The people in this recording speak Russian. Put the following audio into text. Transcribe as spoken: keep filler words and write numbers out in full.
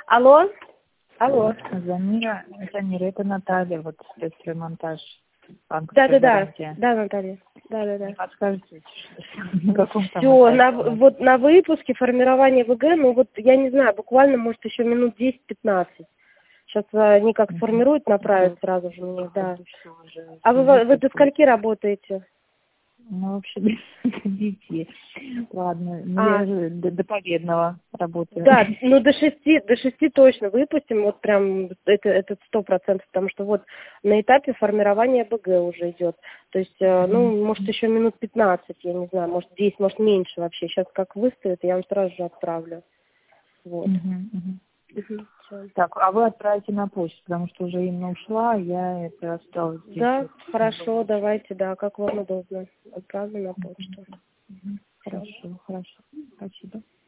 Алло? Алло. Замира, Замира, это Наталья, вот спецремонтаж. Да-да-да, да, Наталья. Да-да-да. Подскажите, на каком там Все, на, этапе? вот на выпуске формирование ВГ, ну вот я не знаю, буквально, может, еще минут десять-пятнадцать. Сейчас они как сформируют, направят сразу же мне, да. А вы, вы до скольки работаете? Ну, вообще, до девяти. Ладно, ну, А. я же до, до победного работаю. Да, ну до шести, до шести точно выпустим, вот прям это это сто процентов, потому что вот на этапе формирования БГ уже идет. То есть, ну, может, еще минут пятнадцать, я не знаю, может, десять, может, меньше вообще. Сейчас как выставят, я вам сразу же отправлю. Вот. Мгм, мгм. Угу, Так, а вы отправите на почту, потому что уже Инна ушла, я это осталась здесь. да, Вот. хорошо, давайте, да, как вам удобно. Отправлю на почту. Мгм. Хорошо, хорошо. Спасибо.